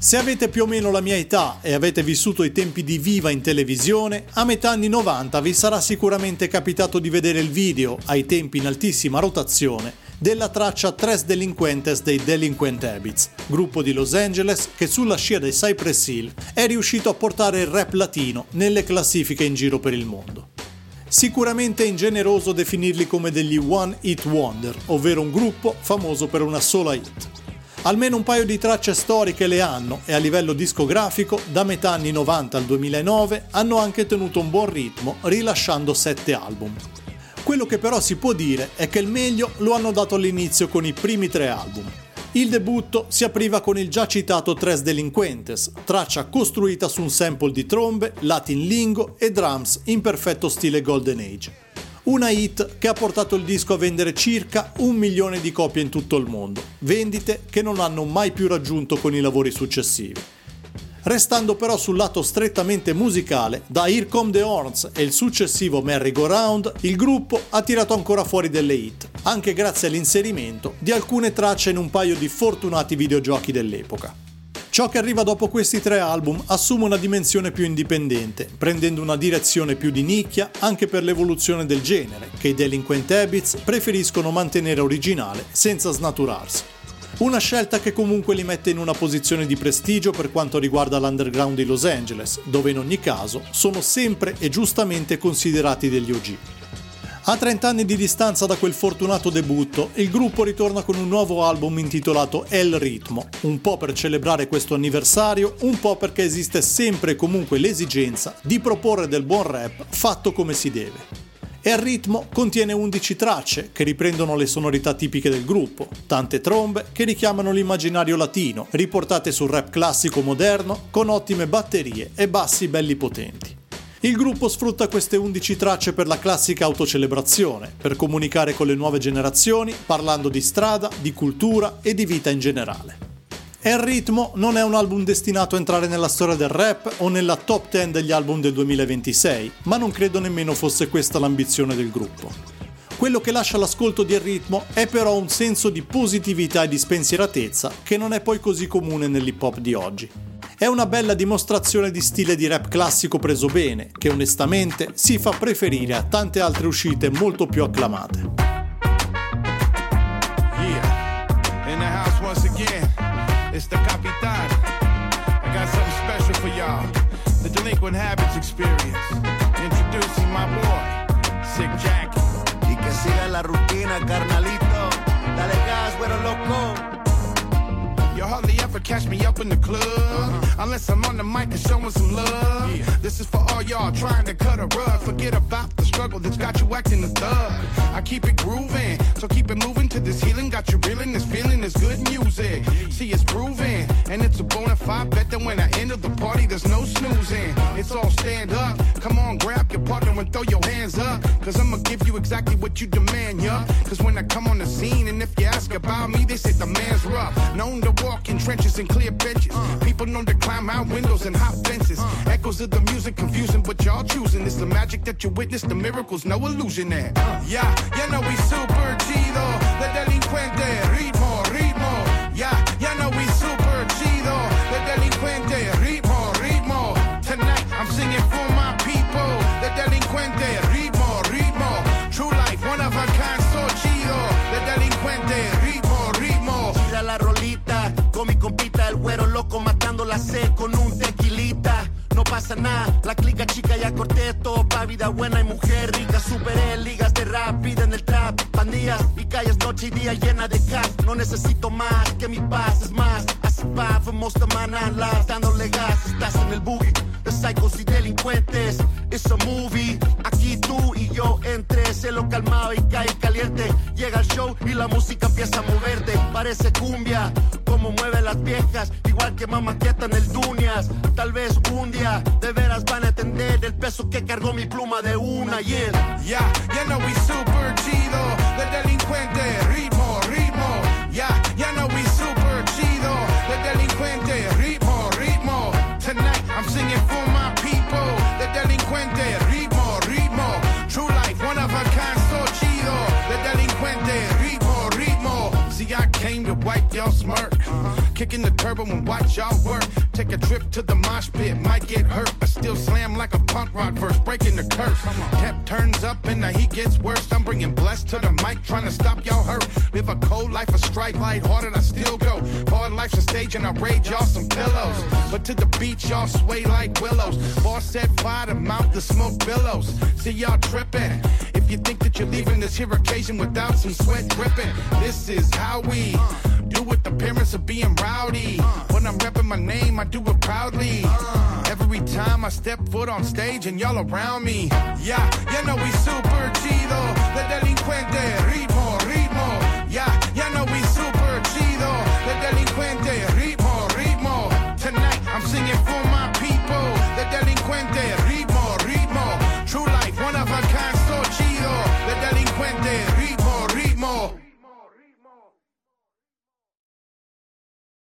Se avete più o meno la mia età e avete vissuto i tempi di Viva in televisione, a metà anni 90 vi sarà sicuramente capitato di vedere il video, ai tempi in altissima rotazione, della traccia Tres Delinquentes dei Delinquent Habits, gruppo di Los Angeles che sulla scia dei Cypress Hill è riuscito a portare il rap latino nelle classifiche in giro per il mondo. Sicuramente è ingeneroso definirli come degli One Hit Wonder, ovvero un gruppo famoso per una sola hit. Almeno un paio di tracce storiche le hanno e a livello discografico, da metà anni 90 al 2009, hanno anche tenuto un buon ritmo rilasciando 7 album. Quello che però si può dire è che il meglio lo hanno dato all'inizio con i primi 3 album. Il debutto si apriva con il già citato Tres Delinquentes, traccia costruita su un sample di trombe, latin lingo e drums in perfetto stile Golden Age. Una hit che ha portato il disco a vendere circa 1 milione di copie in tutto il mondo, vendite che non hanno mai più raggiunto con i lavori successivi. Restando però sul lato strettamente musicale, da Here Come the Horns e il successivo Merry Go Round, il gruppo ha tirato ancora fuori delle hit, anche grazie all'inserimento di alcune tracce in un paio di fortunati videogiochi dell'epoca. Ciò che arriva dopo questi 3 album assume una dimensione più indipendente, prendendo una direzione più di nicchia anche per l'evoluzione del genere, che i Delinquent Habits preferiscono mantenere originale senza snaturarsi. Una scelta che comunque li mette in una posizione di prestigio per quanto riguarda l'underground di Los Angeles, dove in ogni caso sono sempre e giustamente considerati degli OG. A 30 anni di distanza da quel fortunato debutto, il gruppo ritorna con un nuovo album intitolato El Ritmo, un po' per celebrare questo anniversario, un po' perché esiste sempre e comunque l'esigenza di proporre del buon rap fatto come si deve. El Ritmo contiene 11 tracce che riprendono le sonorità tipiche del gruppo, tante trombe che richiamano l'immaginario latino, riportate sul rap classico moderno con ottime batterie e bassi belli potenti. Il gruppo sfrutta queste 11 tracce per la classica autocelebrazione, per comunicare con le nuove generazioni, parlando di strada, di cultura e di vita in generale. El Ritmo non è un album destinato a entrare nella storia del rap o nella top 10 degli album del 2026, ma non credo nemmeno fosse questa l'ambizione del gruppo. Quello che lascia l'ascolto di El Ritmo è però un senso di positività e di spensieratezza che non è poi così comune nell'hip hop di oggi. È una bella dimostrazione di stile di rap classico preso bene, che onestamente si fa preferire a tante altre uscite molto più acclamate. Yeah, in the house once again, it's the Capitan. I got something special for y'all, the Delinquent Habits Experience. Introducing my boy, Sick Jack. Y que siga la rutina, carnalito. Dale gas, güero loco. You hardly ever catch me up in the club, unless I'm on the mic and showing some love. This is for all y'all trying to cut a rug. Forget about the struggle that's got you acting a thug. I keep it grooving, so keep it moving to this healing. Got you reeling, this feeling is good music. See, it's grooving, and it's a bona fide bet that when I enter the party, there's no snoozing. It's all stand up, come on, grab your partner and throw your hands up, cause I'ma give you exactly what you demand, yeah. Cause when I come on the scene, and if you ask about me, they say the man's rough. Known to walk in trenches and clear benches. People know to climb out windows and hop fences. Echoes of the music confusing, but y'all choosing. It's the magic that you witness, the miracles, no illusion there. Yeah, you know we super chido. The delinquente, ritmo, ritmo. Yeah, you know we super chido. The delinquente, ritmo, ritmo. Tonight I'm singing for my people. The delinquente, ritmo, ritmo. True life, one of a kind, so chido. The delinquente, ritmo, ritmo. Tira la rolita con mi compita, el güero loco matando la sed con un tequilita. No pasa nada, la clica chica ya corté todo pa' vida buena y mujer rica. Superé ligas de rap, vida en el trap, pandillas y calles noche y día llena de cash. No necesito más que mi paz, es más, así pa' fuimos the man and life, dándole gas. Estás en el boogie de psychos y delincuentes, it's a movie. Aquí tú y yo entre cielo calmado y calle caliente. Llega el show y la música empieza a moverte. Parece cumbia, como mueve las viejas, igual que mamá quieta en el Dunias. Tal vez un día de veras van a entender el peso que cargó mi pluma de una ayer. Yeah, you know we super chido. The delinquente, ritmo, ritmo. Yeah, you know we super chido. The delinquente, ritmo, ritmo. Tonight I'm singing for my people. The delinquente, ritmo, ritmo. True life, one of a kind, so chido. The delinquente, ritmo, ritmo. See, I came to wipe your smirk. Kick Cranking the turbo and watch y'all work. Take a trip to the mosh pit, might get hurt, but still slam like a punk rock verse, breaking the curse. Temp turns up and the heat gets worse. I'm bringing blessed to the mic, trying to stop y'all hurt. Live a cold life, a strike light hearted, I still go. Hard life's a stage and I raid y'all some pillows. But to the beat, y'all sway like willows. Boss set fire to mouth the smoke billows. See y'all tripping. If you think that you're leaving this here occasion without some sweat dripping, this is how we do with the appearance of being rowdy. When I'm repping my name, I do it proudly. Every time I step foot on stage and y'all around me. Yeah, you know we super chido. The delincuente ritmo